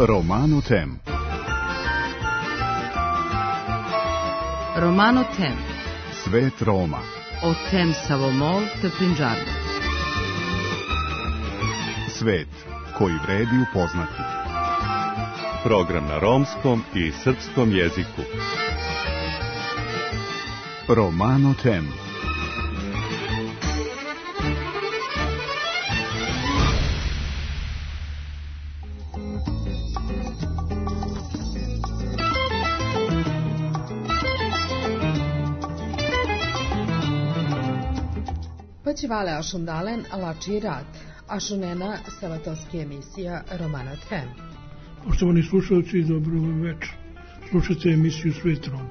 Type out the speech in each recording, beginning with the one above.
Romano Tem. Romano Tem. Svet Roma. O tem Savomol te Punjabi. Svet koji vredi upoznati. Program na romskom i srpskom jeziku. Romano Tem. Počivale ašundalen alači rad, ašunena savatovski emisija Romano Tem. Poštovani slušalci, dobro večer. Slušate emisiju Svet Roma.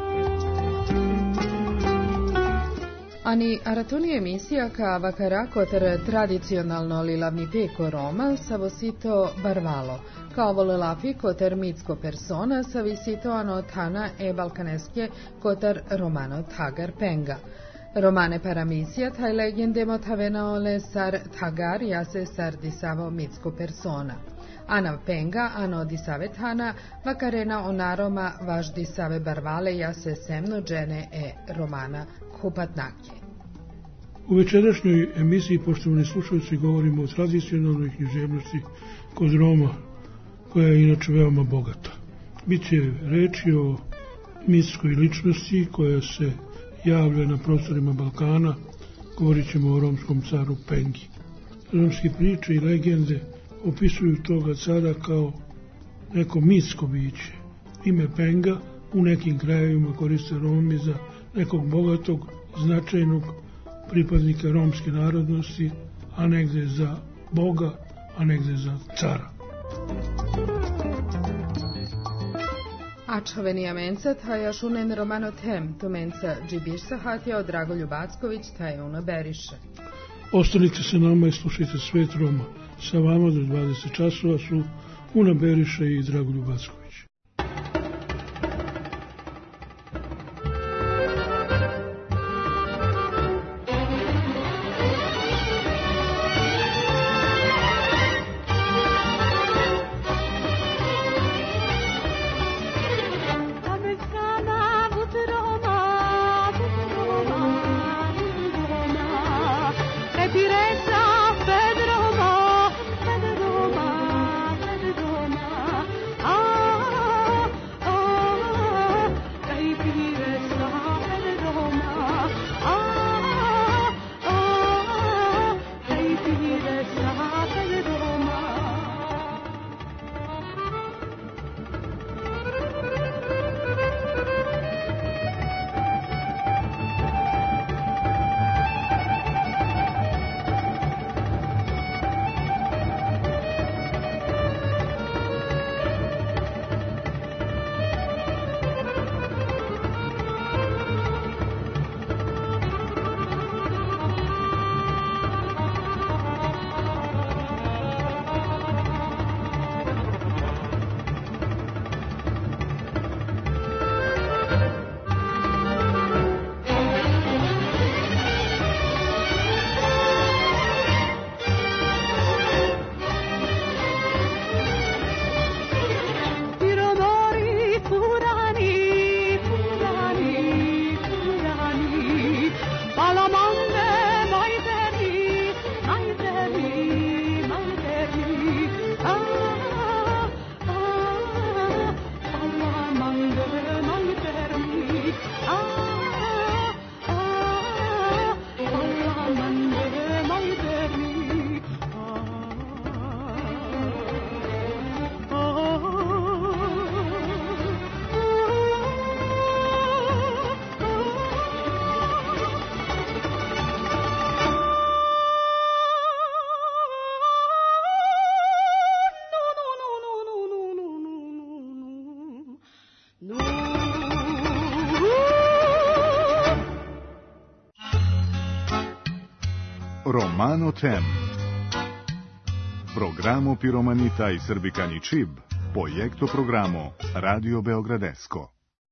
Ani aratoni emisija ka vakarakotar tradicionalno lilavni peko Roma savosito barvalo, kao volelafi kotar mitsko persona savisito anotana e balkaneske kotar romano tagar penga. Romane paramisija taj legende motavena ole sar tagar jase sar disavo mitsko persona. Ana penga ano disave tana vakarena onaroma vaš disave barvale jase semno džene e romana kupatnake. U večerašnjoj emisiji, poštovani slušalci, govorimo o tradicionalnoj književnosti kod Roma, koja je inače veoma bogata. Biće reči o mitskoj ličnosti koja se javlja na prostorima Balkana, govorit ćemo o romskom caru Pengi. Romski priče i legende opisuju toga cara kao neko mitsko biće. Ime Penga u nekim krajevima koriste Romi za nekog bogatog, značajnog pripadnika romske narodnosti, a negde za boga, a negde za cara. Ačhaveni menca taj ašunen Romano Tem, tu menca Džibirsa hatja Dragoljub Backović taj una beriše. Ostanite sa nama i slušajte Svet Roma. Sa vama do 20 časova su Una Beriša i Dragoljub Backović. Romano Tem. Programo Piromanita i Srbikani Čib, projekto programo Radio Beogradesko.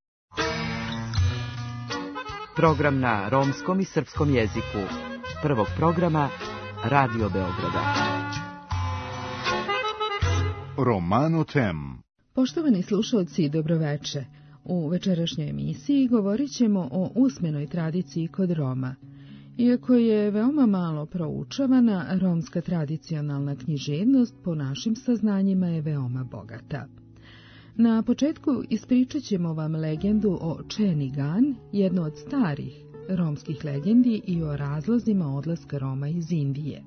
Program na romskom i srpskom jeziku. Prvog programa Radio Beograda. Romano Tem. Poštovani slušalci, dobroveče. U večerašnjoj emisiji govorit ćemo o usmenoj tradiciji kod Roma. Iako je veoma malo proučavana, romska tradicionalna književnost po našim saznanjima je veoma bogata. Na početku ispričat ćemo vam legendu o Čeni Gan, jednu od starih romskih legendi, i o razlozima odlaska Roma iz Indije.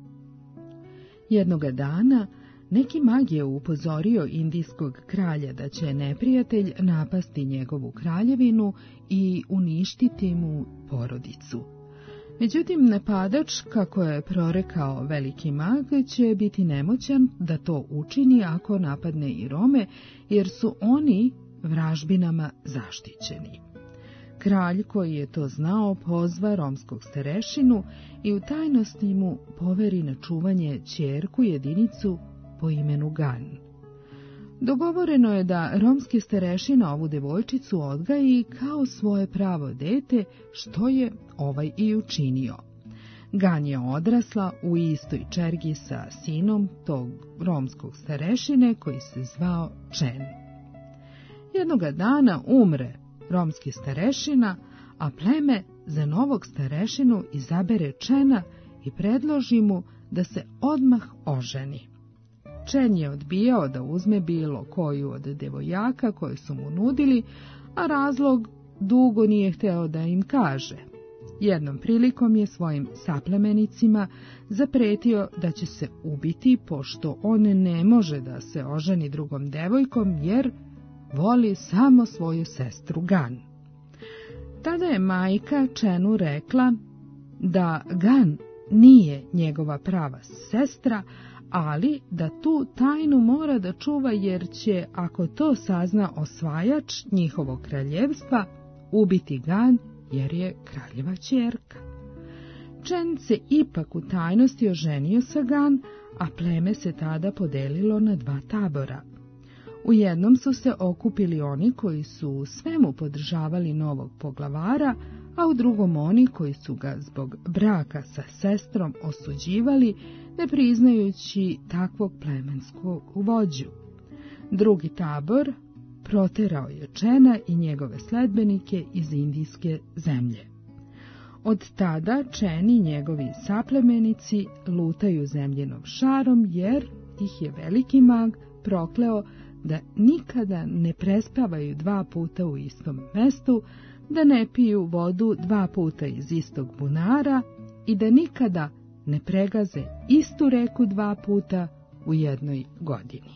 Jednoga dana neki mag je upozorio indijskog kralja da će neprijatelj napasti njegovu kraljevinu i uništiti mu porodicu. Međutim, napadač, kako je prorekao veliki mag, će biti nemoćan da to učini ako napadne i Rome, jer su oni vražbinama zaštićeni. Kralj, koji je to znao, pozva romskog starešinu i u tajnosti mu poveri na čuvanje ćerku jedinicu po imenu Gan. Dogovoreno je da romski starešina ovu devojčicu odgaji kao svoje pravo dete, što je ovaj i učinio. Gan je odrasla u istoj čergi sa sinom tog romskog starešine koji se zvao Čen. Jednoga dana umre romski starešina, a pleme za novog starešinu izabere Čena i predloži mu da se odmah oženi. Čen je odbijao da uzme bilo koju od devojaka koje su mu nudili, a razlog dugo nije hteo da im kaže. Jednom prilikom je svojim saplemenicima zapretio da će se ubiti, pošto on ne može da se oženi drugom devojkom, jer voli samo svoju sestru Gan. Tada je majka Čenu rekla da Gan nije njegova prava sestra, ali da tu tajnu mora da čuva, jer će, ako to sazna osvajač njihovog kraljevstva, ubiti Gan, jer je kraljeva ćerka. Čen se ipak u tajnosti oženio sa Gan, a pleme se tada podelilo na dva tabora. U jednom su se okupili oni koji su u svemu podržavali novog poglavara, a u drugom oni koji su ga zbog braka sa sestrom osuđivali, ne priznajući takvog plemenskog vođu. Drugi tabor proterao je Čena i njegove sledbenike iz indijske zemlje. Od tada Čen i njegovi saplemenici lutaju zemljenom šarom, jer ih je veliki mag prokleo da nikada ne prespavaju dva puta u istom mestu, da ne piju vodu dva puta iz istog bunara i da nikada ne pregaze istu reku dva puta u jednoj godini.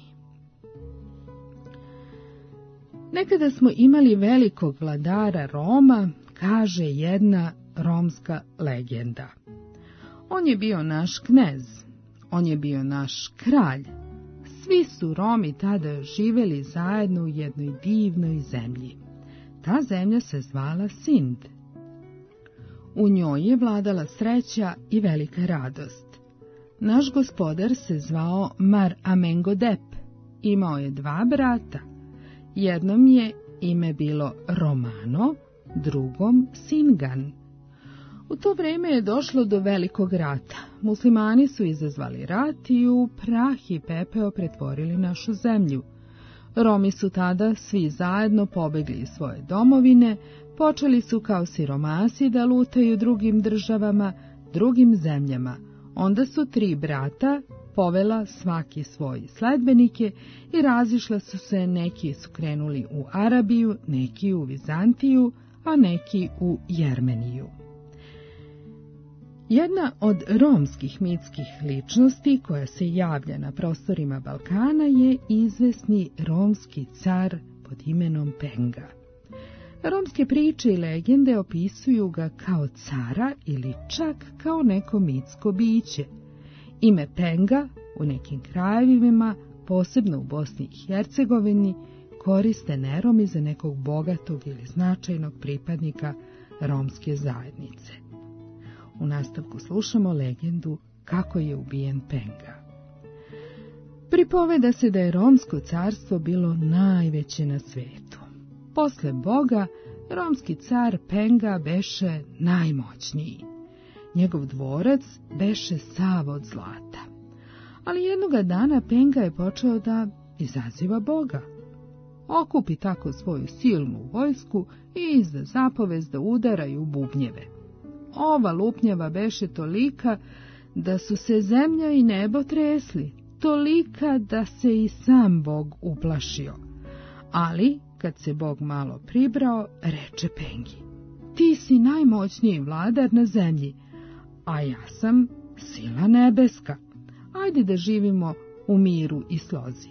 Nekada smo imali velikog vladara Roma, kaže jedna romska legenda. On je bio naš knez, on je bio naš kralj. Svi su Romi tada živeli zajedno u jednoj divnoj zemlji. Ta zemlja se zvala Sind. U njoj je vladala sreća i velika radost. Naš gospodar se zvao Mar Amengodep. Imao je dva brata. Jednom je ime bilo Romano, drugom Singan. U to vrijeme je došlo do velikog rata. Muslimani su izazvali rat i u prah i pepeo pretvorili našu zemlju. Romi su tada svi zajedno pobegli iz svoje domovine, počeli su kao siromasi da lutaju drugim državama, drugim zemljama. Onda su tri brata povela svaki svoje sledbenike i razišla su se, neki su krenuli u Arabiju, neki u Vizantiju, a neki u Jermeniju. Jedna od romskih mitskih ličnosti koja se javlja na prostorima Balkana je izvesni romski car pod imenom Penga. Romske priče i legende opisuju ga kao cara ili čak kao neko mitsko biće. Ime Penga u nekim krajevima, posebno u Bosni i Hercegovini, koriste neromi za nekog bogatog ili značajnog pripadnika romske zajednice. U nastavku slušamo legendu kako je ubijen Penga. Pripoveda se da je Romsko carstvo bilo najveće na svetu. Posle Boga, romski car Penga beše najmoćniji. Njegov dvorac beše sav od zlata. Ali jednoga dana Penga je počeo da izaziva Boga. Okupi tako svoju silnu vojsku i izda zapovest da udaraju bubnjeve. Ova lupnjava beše tolika da su se zemlja i nebo tresli, tolika da se i sam Bog uplašio. Ali, kad se Bog malo pribrao, reče Pengi: ti si najmoćniji vladar na zemlji, a ja sam sila nebeska. Ajde da živimo u miru i slozi.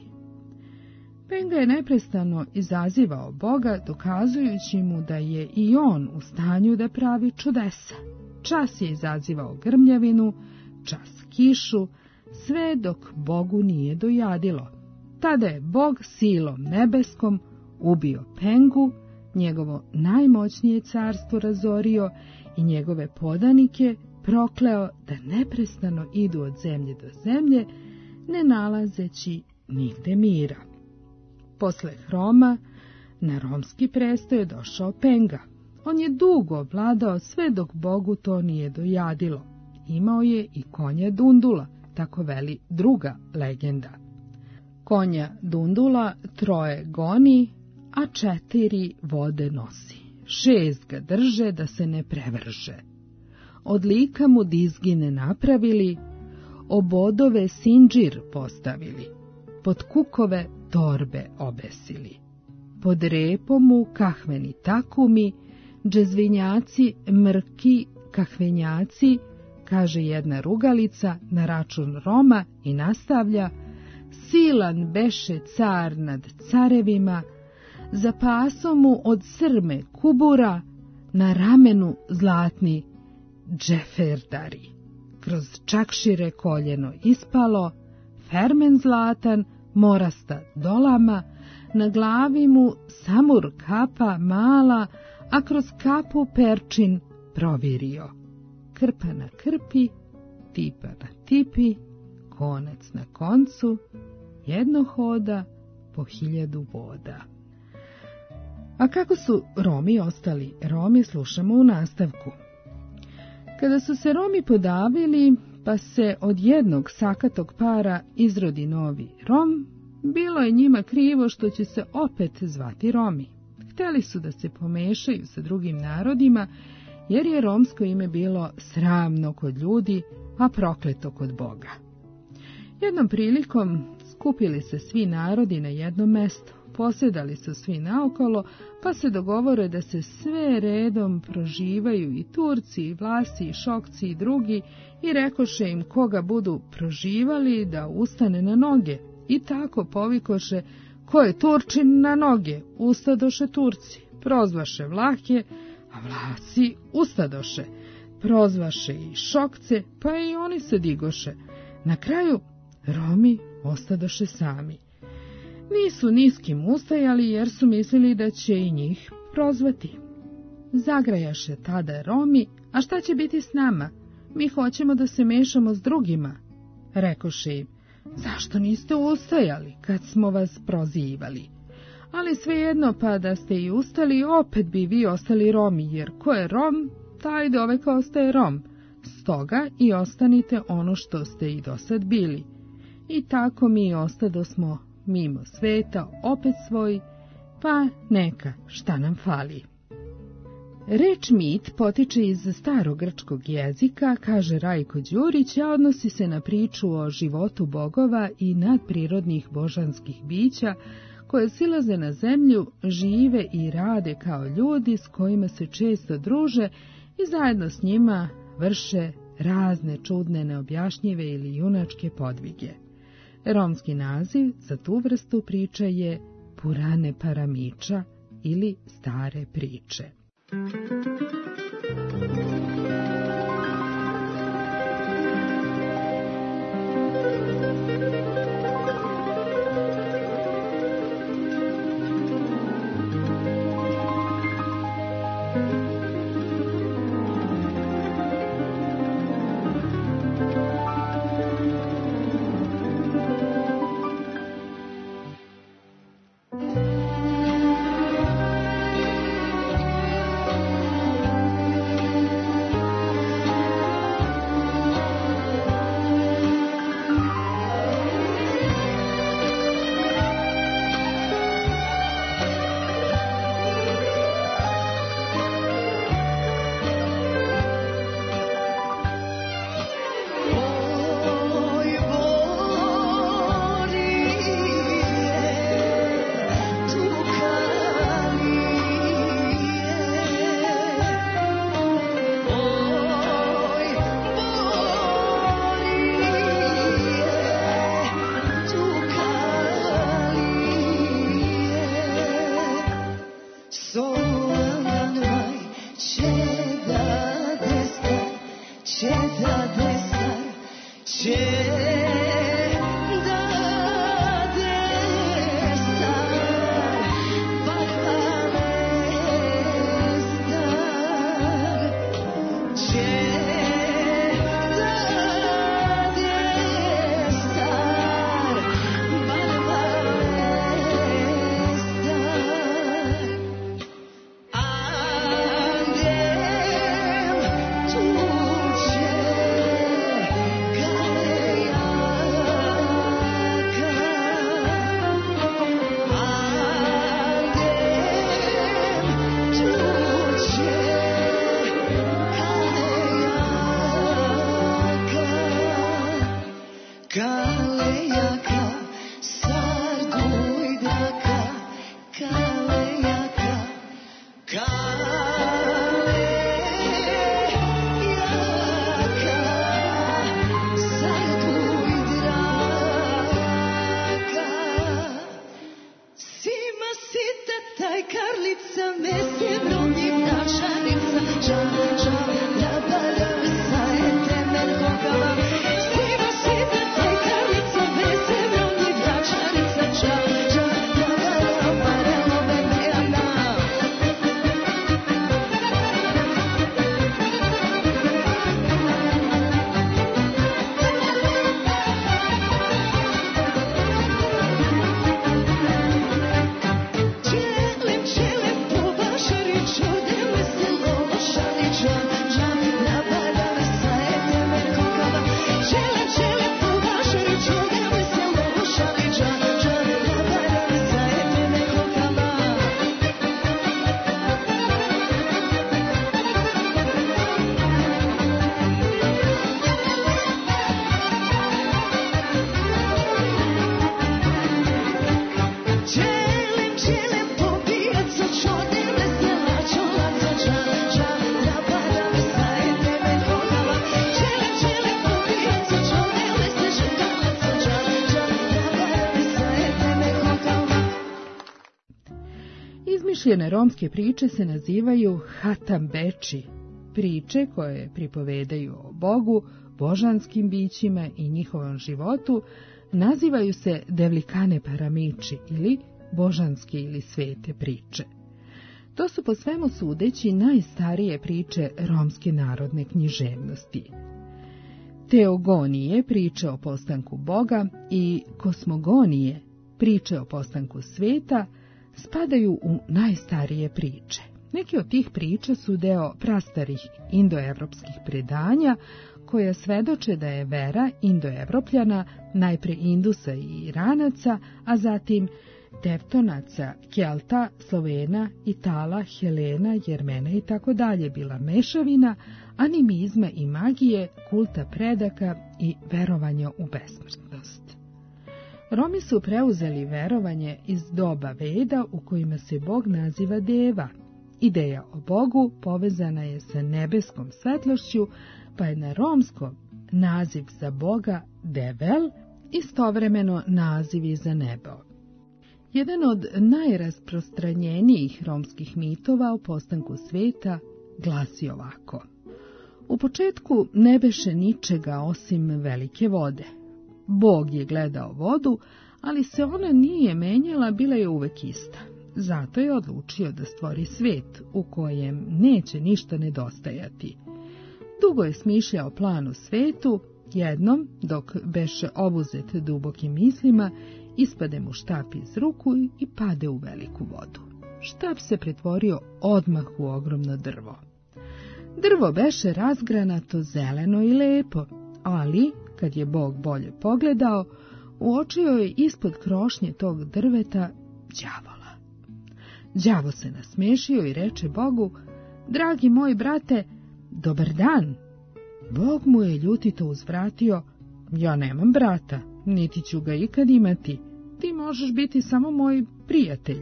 Penga je neprestano izazivao Boga, dokazujući mu da je i on u stanju da pravi čudesa. Čas je izazivao grmljavinu, čas kišu, sve dok Bogu nije dojadilo. Tada je Bog silom nebeskom ubio Pengu, njegovo najmoćnije carstvo razorio i njegove podanike prokleo da neprestano idu od zemlje do zemlje, ne nalazeći nigde mira. Posle Hroma, na romski presto je došao Penga. On je dugo vladao sve dok Bogu to nije dojadilo. Imao je i konja Dundula, tako veli druga legenda. Konja Dundula 3 goni, a 4 vode nosi. 6 ga drže da se ne prevrže. Od lika mu dizgine napravili, obodove sinđir postavili, pod kukove torbe obesili. Pod repom mu kahveni takumi, džezvinjaci, mrki, kahvenjaci, kaže jedna rugalica na račun Roma i nastavlja: silan beše car nad carevima, za pasom mu od srme kubura, na ramenu zlatni džeferdari. Kroz čakšire koljeno ispalo, fermen zlatan morasta dolama, na glavi mu samur kapa mala, a kroz kapu perčin provirio. Krpa na krpi, tipa na tipi, konac na koncu, jedno hoda po 1000 voda. A kako su Romi ostali Romi, slušamo u nastavku. Kada su se Romi podavili, pa se od jednog sakatog para izrodi novi Rom, bilo je njima krivo što će se opet zvati Romi. Hteli su da se pomešaju sa drugim narodima, jer je romsko ime bilo sramno kod ljudi, a prokleto kod Boga. Jednom prilikom skupili se svi narodi na jedno mesto, posedali su svi naokolo, pa se dogovore da se sve redom proživaju i Turci, i Vlasi, i Šokci, i drugi, i rekoše im koga budu proživali da ustane na noge. I tako povikoše: ko je Turčin na noge, ustadoše Turci, prozvaše Vlahe, a Vlasi ustadoše, prozvaše i Šokce, pa i oni se digoše. Na kraju Romi ostadoše sami. Nisu niskim ustajali jer su mislili da će i njih prozvati. Zagrajaše tada Romi: a šta će biti s nama? Mi hoćemo da se mešamo s drugima. Rekoše im: zašto niste ustajali kad smo vas prozivali? Ali svejedno, pa da ste i ustali, opet bi vi ostali Romi, jer ko je Rom, taj doveka ostaje Rom. Stoga i ostanite ono što ste i dosad bili. I tako mi ostadosmo mimo sveta, opet svoji, pa neka, šta nam fali. Reč mit potiče iz starogrčkog jezika, kaže Rajko Đurić, a odnosi se na priču o životu bogova i nadprirodnih božanskih bića koje silaze na zemlju, žive i rade kao ljudi s kojima se često druže i zajedno s njima vrše razne čudne, neobjašnjive ili junačke podvige. Romski naziv za tu vrstu priče je Purane Paramiča ili stare priče. Izmišljene romske priče se nazivaju hatambeči, priče koje pripovedaju o Bogu, božanskim bićima i njihovom životu, nazivaju se devlikane paramiči ili božanske ili svete priče. To su po svemu sudeći najstarije priče romske narodne književnosti. Teogonije, priče o postanku Boga, i kosmogonije, priče o postanku sveta, spadaju u najstarije priče. Neke od tih priča su deo prastarih indoevropskih predanja, koja svedoče da je vera Indoevropljana, najpre Indusa i Iranaca, a zatim Tevtonaca, Kelta, Slovena, Itala, Helena, Jermena i tako dalje bila mešavina animizma i magije, kulta predaka i verovanja u besmrtnost. Romi su preuzeli verovanje iz doba Veda u kojima se Bog naziva Deva. Ideja o Bogu povezana je sa nebeskom svetlošću, pa je na romskom naziv za Boga Devel, istovremeno naziv i za nebo. Jedan od najrasprostranjenijih romskih mitova o postanku sveta glasi ovako. U početku ne beše ničega osim velike vode. Bog je gledao vodu, ali se ona nije menjala, bila je uvek ista. Zato je odlučio da stvori svet u kojem neće ništa nedostajati. Dugo je smišljao plan u svetu, jednom, dok beše obuzet dubokim mislima, ispade mu štap iz ruku i pade u veliku vodu. Štap se pretvorio odmah u ogromno drvo. Drvo beše razgranato, zeleno i lepo, ali, kad je Bog bolje pogledao, uočio je ispod krošnje tog drveta đavola. Đavo se nasmešio i reče Bogu: dragi moj brate, dobar dan. Bog mu je ljutito uzvratio: ja nemam brata, niti ću ga ikad imati. Ti možeš biti samo moj prijatelj.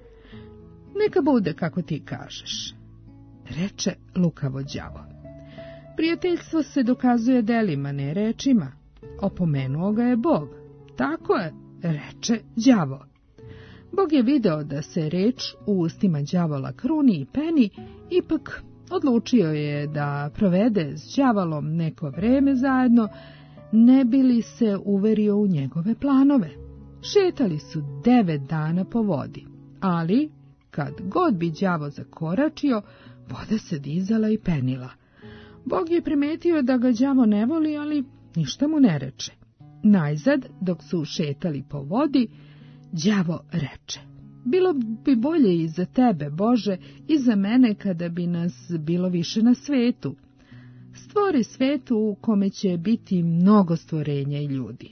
Neka bude kako ti kažeš, reče lukavo đavo. Prijateljstvo se dokazuje delima, ne rečima. Opomenuo ga je Bog. Tako je, reče đavo. Bog je video da se reč u ustima đavola kruni i peni, ipak Odlučio je da provede s đavolom neko vreme zajedno, ne bi li se uverio u njegove planove. Šetali su 9 dana po vodi, ali kad god bi đavo zakoračio, voda se dizala i penila. Bog je primetio da ga đavo ne voli, ali ništa mu ne reče. Najzad, dok su šetali po vodi, đavo reče: bilo bi bolje i za tebe, Bože, i za mene kada bi nas bilo više na svetu. Stvori svetu u kome će biti mnogo stvorenja i ljudi.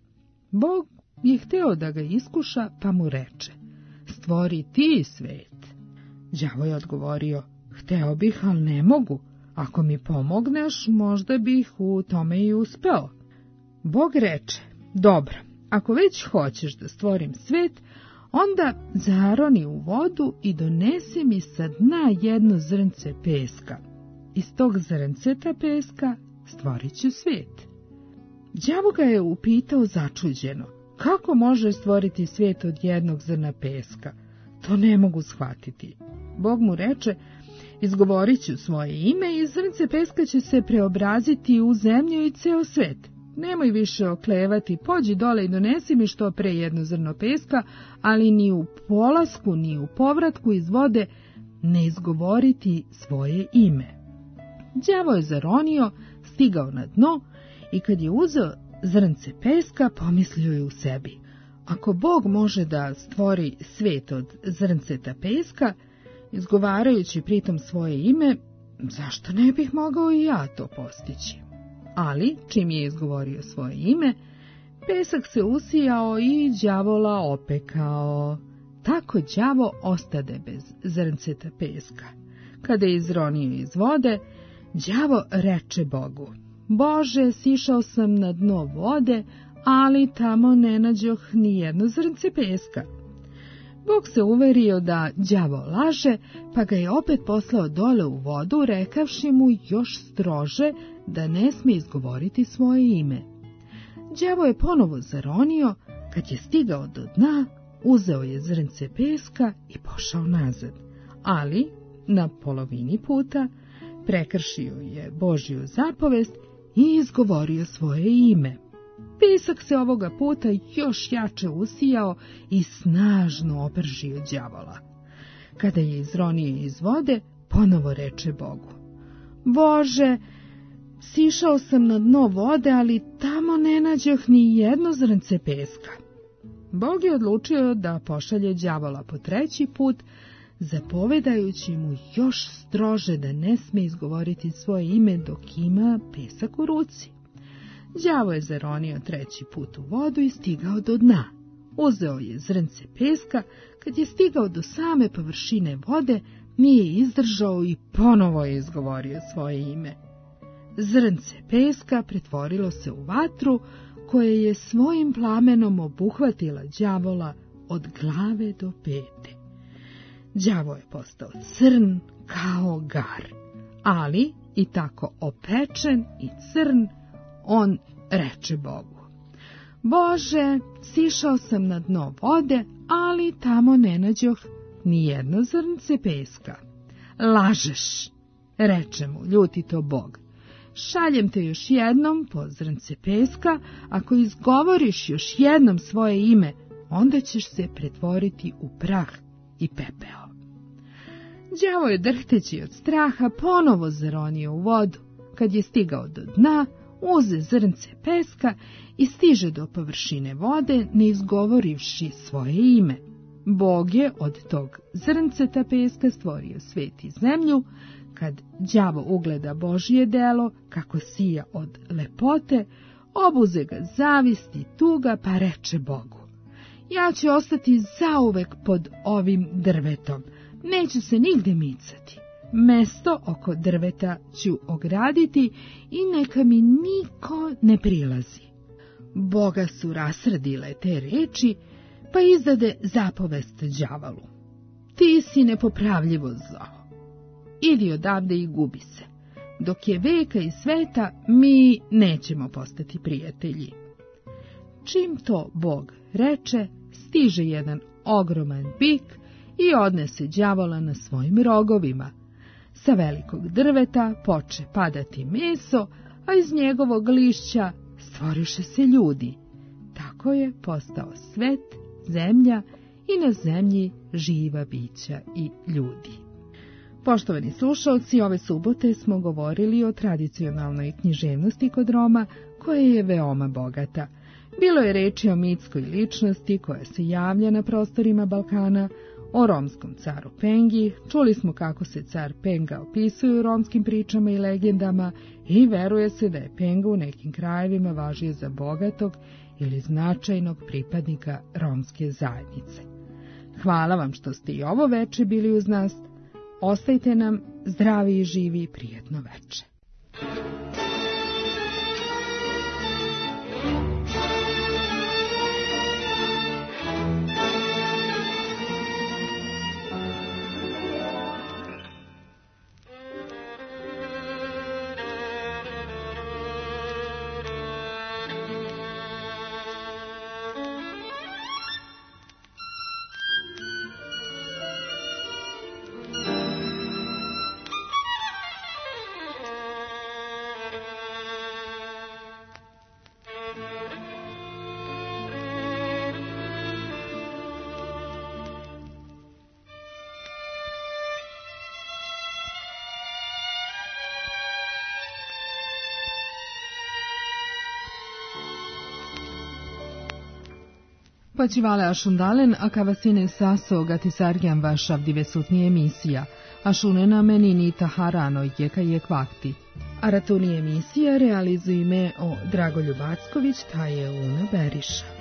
Bog je hteo da ga iskuša, pa mu reče: stvori ti svet. Đavo je odgovorio: hteo bih, ali ne mogu. Ako mi pomogneš, možda bih u tome i uspeo. Bog reče: dobro, ako već hoćeš da stvorim svet, onda zaroni u vodu i donesi mi sa dna jedno zrnce peska. Iz tog zrnceta peska stvorit ću svet. Đavo ga je upitao začuđeno: kako može stvoriti svijet od jednog zrna peska? To ne mogu shvatiti. Bog mu reče: izgovorit ću svoje ime i zrnce peska će se preobraziti u zemlju i ceo svet. Nemoj više oklevati, pođi dole i donesi mi što pre jedno zrno peska, ali ni u polasku, ni u povratku iz vode ne izgovoriti svoje ime. Đavo je zaronio, stigao na dno i kad je uzeo zrnce peska, pomislio je u sebi: ako Bog može da stvori svet od zrnceta peska, izgovarajući pritom svoje ime, zašto ne bih mogao i ja to postići? Ali, čim je izgovorio svoje ime, pesak se usijao i đavola opekao. Tako đavo ostade bez zrnceta peska. Kada je izronio iz vode, đavo reče Bogu: Bože, sišao sam na dno vode, ali tamo ne nađoh ni jedno zrnce peska. Bog se uverio da đavo laže, pa ga je opet poslao dole u vodu, rekavši mu još strože da ne smije izgovoriti svoje ime. Đavo je ponovo zaronio, kad je stigao do dna, uzeo je zrnce peska i pošao nazad, ali na polovini puta prekršio je Božju zapovest i izgovorio svoje ime. Pesak se ovoga puta još jače usijao i snažno opržio đavola. Kada je izronio iz vode, ponovo reče Bogu: Bože, sišao sam na dno vode, ali tamo ne nađoh ni jedno zrnce peska. Bog je odlučio da pošalje đavola po treći put, zapovedajući mu još strože da ne sme izgovoriti svoje ime dok ima pesak u ruci. Đavo je zaronio treći put u vodu i stigao do dna. Uzeo je zrnce peska, kad je stigao do same površine vode, nije izdržao i ponovo je izgovorio svoje ime. Zrnce peska pretvorilo se u vatru, koje je svojim plamenom obuhvatila đavola od glave do pete. Đavo je postao crn kao gar, ali i tako opečen i crn, on reče Bogu: Bože, sišao sam na dno vode, ali tamo ne nađoh ni jedno zrnce peska. Lažeš, reče mu ljutito Bog. Šaljem te još jednom po zrnce peska, ako izgovoriš još jednom svoje ime, onda ćeš se pretvoriti u prah i pepeo. Đavo je drhteći od straha ponovo zaronio u vodu. Kad je stigao do dna, uze zrnce peska i stiže do površine vode, ne izgovorivši svoje ime. Bog je od tog zrnceta peska stvorio svet i zemlju. Kad đavo ugleda Božje delo, kako sija od lepote, obuze ga zavist i tuga, pa reče Bogu: Ja ću ostati zauvek pod ovim drvetom, neću se nigde micati. Mesto oko drveta ću ograditi i neka mi niko ne prilazi. Boga su rasrdile te reči, pa izdade zapovest đavolu: Ti si nepopravljivo zao. Idi odavde i gubi se. Dok je veka i sveta, mi nećemo postati prijatelji. Čim to Bog reče, stiže jedan ogroman bik i odnese đavola na svojim rogovima. Sa velikog drveta poče padati meso, a iz njegovog lišća stvoriše se ljudi. Tako je postao svet, zemlja i na zemlji živa bića i ljudi. Poštovani slušalci, ove subote smo govorili o tradicionalnoj književnosti kod Roma, koja je veoma bogata. Bilo je reči o mitskoj ličnosti koja se javlja na prostorima Balkana, o romskom caru Pengi, čuli smo kako se car Penga opisuje u romskim pričama i legendama i veruje se da je Penga u nekim krajevima važio za bogatog ili značajnog pripadnika romske zajednice. Hvala vam što ste i ovo veče bili uz nas. Ostajte nam zdravi i živi i prijetno veče. Pačivale ašundalen, a kavasine saso gatisargian vašav divesutni emisija, ašunena menini taharano jeka je kvakti. Aratuni emisija realizuje me o Dragoljub Acković, ta je Una Beriša.